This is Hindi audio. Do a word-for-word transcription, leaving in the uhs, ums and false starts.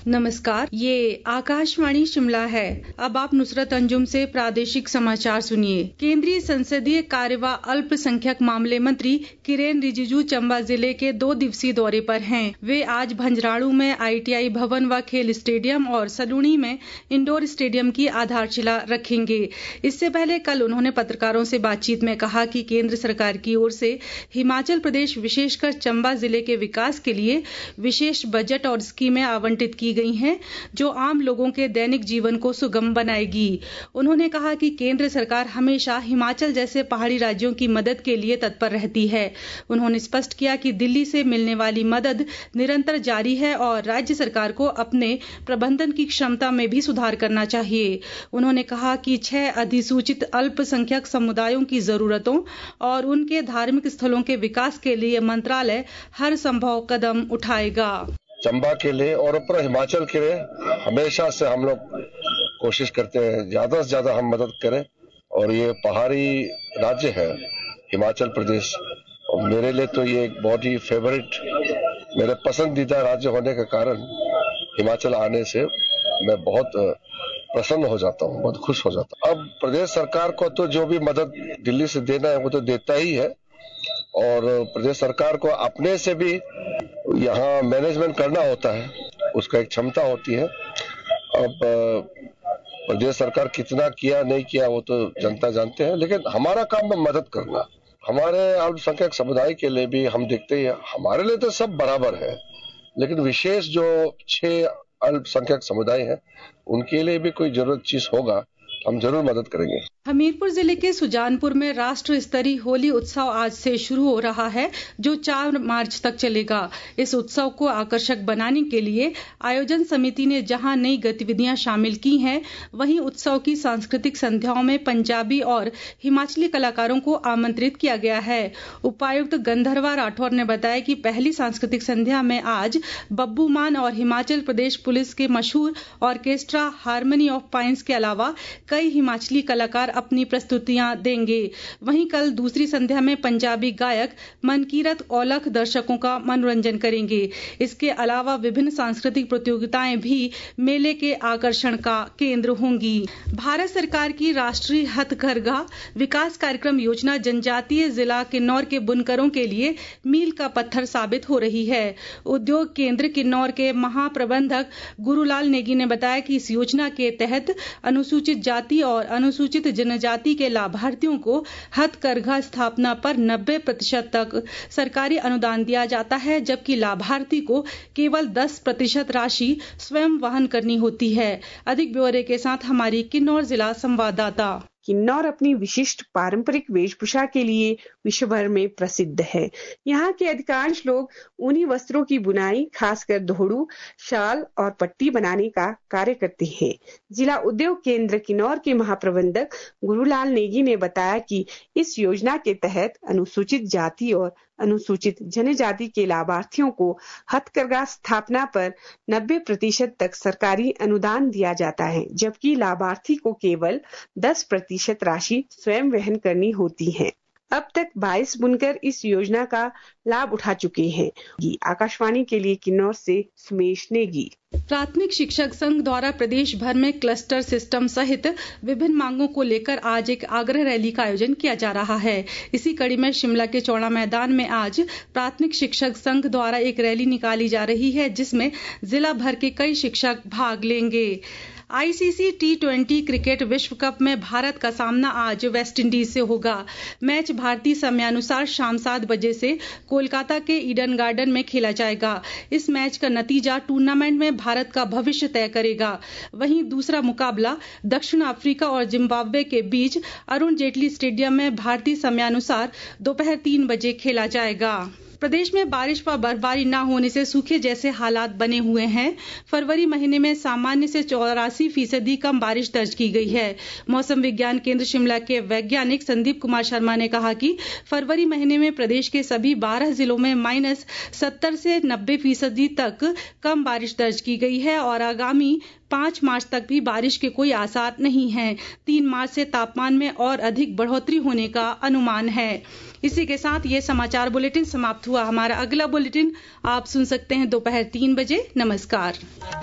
नमस्कार, ये आकाशवाणी शिमला है। अब आप नुसरत अंजुम से प्रादेशिक समाचार सुनिए। केंद्रीय संसदीय कार्य व अल्पसंख्यक मामले मंत्री किरेन रिजिजू चंबा जिले के दो दिवसीय दौरे पर हैं। वे आज भंजराड़ू में आईटीआई भवन व खेल स्टेडियम और सलूणी में इंडोर स्टेडियम की आधारशिला रखेंगे। इससे पहले कल उन्होंने पत्रकारों से बातचीत में कहा कि केंद्र सरकार की ओर से हिमाचल प्रदेश विशेषकर चंबा जिले के विकास के लिए विशेष बजट और स्कीमें आवंटित की गई हैं, जो आम लोगों के दैनिक जीवन को सुगम बनाएगी। उन्होंने कहा कि केंद्र सरकार हमेशा हिमाचल जैसे पहाड़ी राज्यों की मदद के लिए तत्पर रहती है। उन्होंने स्पष्ट किया कि दिल्ली से मिलने वाली मदद निरंतर जारी है और राज्य सरकार को अपने प्रबंधन की क्षमता में भी सुधार करना चाहिए। उन्होंने कहा कि छह अधिसूचित अल्पसंख्यक समुदायों की जरूरतों और उनके धार्मिक स्थलों के विकास के लिए मंत्रालय हर संभव कदम उठाएगा। चंबा के लिए और ऊपर हिमाचल के लिए हमेशा से हम लोग कोशिश करते हैं ज्यादा से ज्यादा हम मदद करें, और ये पहाड़ी राज्य है हिमाचल प्रदेश, और मेरे लिए तो ये एक बहुत ही फेवरेट, मेरे पसंदीदा राज्य होने के कारण हिमाचल आने से मैं बहुत प्रसन्न हो जाता हूँ, बहुत खुश हो जाता हूँ। अब प्रदेश सरकार को तो जो भी मदद दिल्ली से देना है वो तो देता ही है, और प्रदेश सरकार को अपने से भी यहाँ मैनेजमेंट करना होता है, उसका एक क्षमता होती है। अब प्रदेश सरकार कितना किया नहीं किया वो तो जनता जानते हैं, लेकिन हमारा काम है मदद करना। हमारे अल्पसंख्यक समुदाय के लिए भी हम देखते हैं, हमारे लिए तो सब बराबर है, लेकिन विशेष जो छह अल्पसंख्यक समुदाय है उनके लिए भी कोई जरूरत चीज होगा, हम जरूर मदद करेंगे। हमीरपुर जिले के सुजानपुर में राष्ट्र स्तरीय होली उत्सव आज से शुरू हो रहा है, जो चार मार्च तक चलेगा। इस उत्सव को आकर्षक बनाने के लिए आयोजन समिति ने जहां नई गतिविधियां शामिल की हैं, वहीं उत्सव की सांस्कृतिक संध्याओं में पंजाबी और हिमाचली कलाकारों को आमंत्रित किया गया है। उपायुक्त गंधर्वा राठौर ने बताया कि पहली सांस्कृतिक संध्या में आज बब्बू मान और हिमाचल प्रदेश पुलिस के मशहूर ऑर्केस्ट्रा हारमोनी ऑफ पाइन्स के अलावा कई हिमाचली कलाकार अपनी प्रस्तुतियां देंगे। वहीं कल दूसरी संध्या में पंजाबी गायक मनकीरत औलख दर्शकों का मनोरंजन करेंगे। इसके अलावा विभिन्न सांस्कृतिक प्रतियोगिताएं भी मेले के आकर्षण का केंद्र होंगी। भारत सरकार की राष्ट्रीय हथकरघा विकास कार्यक्रम योजना जनजातीय जिला किन्नौर के बुनकरों के लिए मील का पत्थर साबित हो रही है। उद्योग केंद्र किन्नौर के महाप्रबंधक गुरुलाल नेगी ने बताया कि इस योजना के तहत अनुसूचित जाति और अनुसूचित जनजाति के लाभार्थियों को हथकरघा स्थापना पर नब्बे प्रतिशत तक सरकारी अनुदान दिया जाता है, जबकि लाभार्थी को केवल दस प्रतिशत राशि स्वयं वहन करनी होती है। अधिक ब्यौरे के साथ हमारी किन्नौर जिला संवाददाता। किन्नौर अपनी विशिष्ट पारंपरिक वेशभूषा के लिए विश्व भर में प्रसिद्ध है। यहाँ के अधिकांश लोग ऊनी वस्त्रों की बुनाई, खासकर दोहड़ू, शाल और पट्टी बनाने का कार्य करते हैं। जिला उद्योग केंद्र किन्नौर के महाप्रबंधक गुरुलाल नेगी ने बताया कि इस योजना के तहत अनुसूचित जाति और अनुसूचित जनजाति के लाभार्थियों को हथकरघा स्थापना पर नब्बे प्रतिशत तक सरकारी अनुदान दिया जाता है, जबकि लाभार्थी को केवल दस प्रतिशत राशि स्वयं वहन करनी होती है। अब तक बाईस बुनकर इस योजना का लाभ उठा चुके हैं। आकाशवाणी के लिए किन्नौर से सुमेश नेगी। प्राथमिक शिक्षक संघ द्वारा प्रदेश भर में क्लस्टर सिस्टम सहित विभिन्न मांगों को लेकर आज एक आग्रह रैली का आयोजन किया जा रहा है। इसी कड़ी में शिमला के चौड़ा मैदान में आज प्राथमिक शिक्षक संघ द्वारा एक रैली निकाली जा रही है, जिसमें जिला भर के कई शिक्षक भाग लेंगे। आईसीसी टी ट्वेंटी क्रिकेट विश्व कप में भारत का सामना आज वेस्टइंडीज से होगा। मैच भारतीय समयानुसार शाम सात बजे से कोलकाता के ईडन गार्डन में खेला जाएगा। इस मैच का नतीजा टूर्नामेंट में भारत का भविष्य तय करेगा। वहीं दूसरा मुकाबला दक्षिण अफ्रीका और जिम्बाब्वे के बीच अरुण जेटली स्टेडियम में भारतीय समयानुसार दोपहर तीन बजे खेला जाएगा। प्रदेश में बारिश व बर्फबारी न होने से सूखे जैसे हालात बने हुए हैं। फरवरी महीने में सामान्य से चौरासी फीसदी कम बारिश दर्ज की गई है। मौसम विज्ञान केंद्र शिमला के वैज्ञानिक संदीप कुमार शर्मा ने कहा कि फरवरी महीने में प्रदेश के सभी बारह जिलों में माइनस सत्तर से नब्बे फीसदी तक कम बारिश दर्ज की गई है और आगामी पाँच मार्च तक भी बारिश के कोई आसार नहीं है। तीन मार्च से तापमान में और अधिक बढ़ोतरी होने का अनुमान है। इसी के साथ ये समाचार बुलेटिन समाप्त हुआ। हमारा अगला बुलेटिन आप सुन सकते हैं दोपहर तीन बजे। नमस्कार।